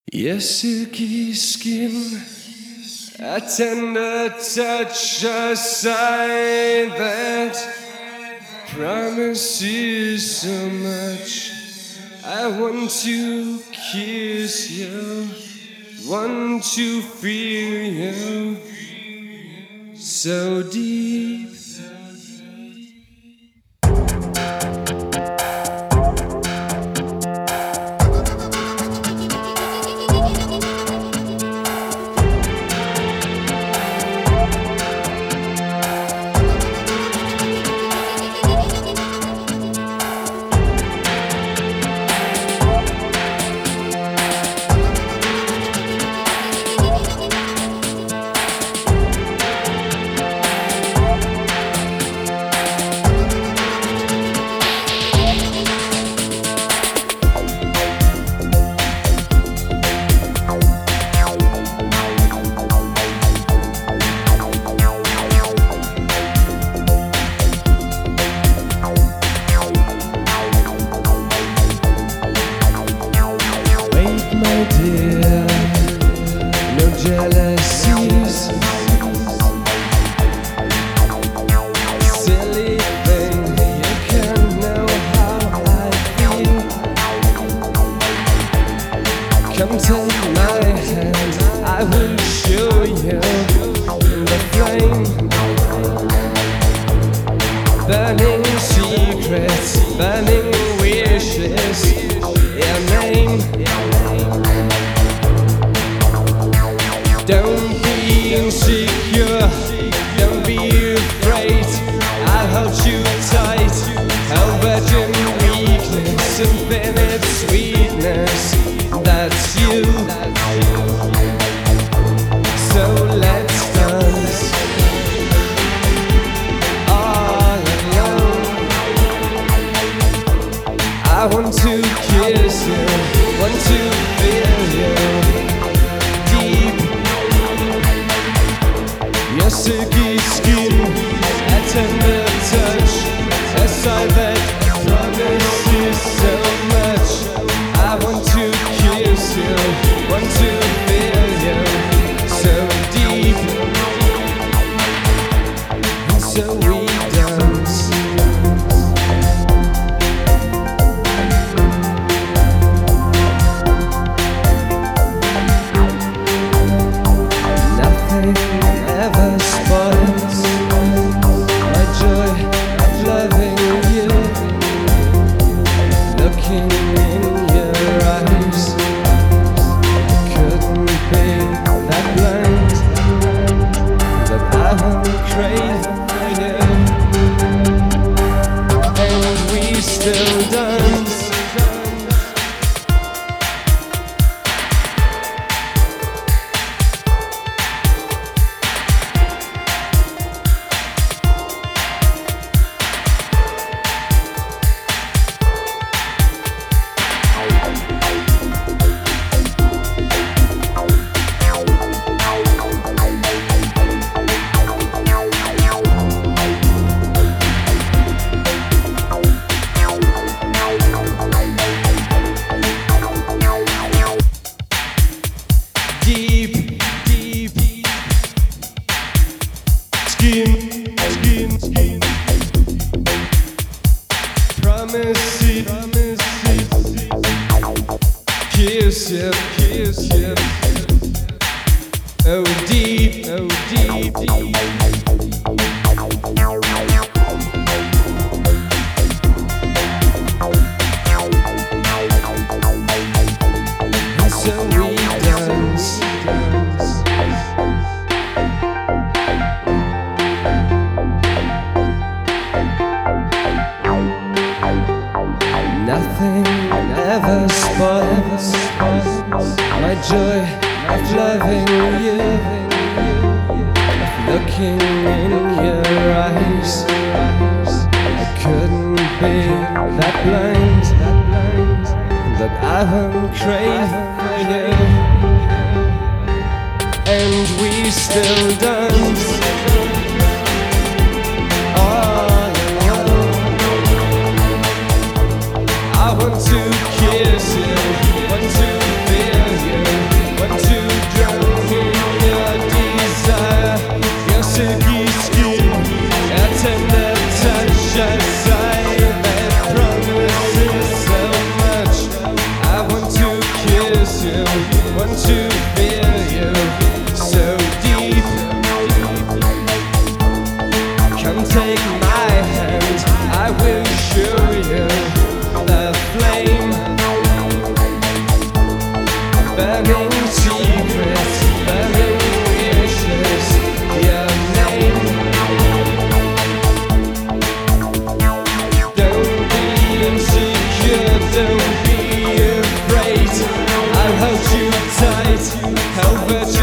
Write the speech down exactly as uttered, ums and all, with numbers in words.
Your silky skin, a tender touch, a sigh that promises so much. I want to kiss you, want to feel you so deep. Jealousies, silly thing, you can't know how I feel. Come take my hand, I will show you the flame. Burning secrets, burning wishes, your name. Don't be insecure, don't be afraid, I'll hold you tight. How virgin weakness, infinite sweetness, that's you. So let's dance all alone. I want to kiss you, want to feel you deep. Your silky skin, a tender touch, a sigh that promises so much. I want to kiss you, want to feel you so deep. And so we dance. Nothing ever spoils my joy of loving you. Looking in your eyes, I couldn't be that blind, that I won't crave for you. And we still dance. Deep, deep, skin, skin, skin. Promises, promises. Kiss you, kiss you. Oh deep, oh deep, deep. And so we dance. Nothing ever spoils my joy of loving you. Looking in your eyes, I couldn't be that blind, that I won't crave for you. And we still dance all alone. I want to kiss you, want to feel you. kiss you, want to feel you so deep. Come take my hand, I will show you the flame. Burning secrets, burning wishes, your name. Don't be insecure, don't be afraid. I'll hold you tight, help it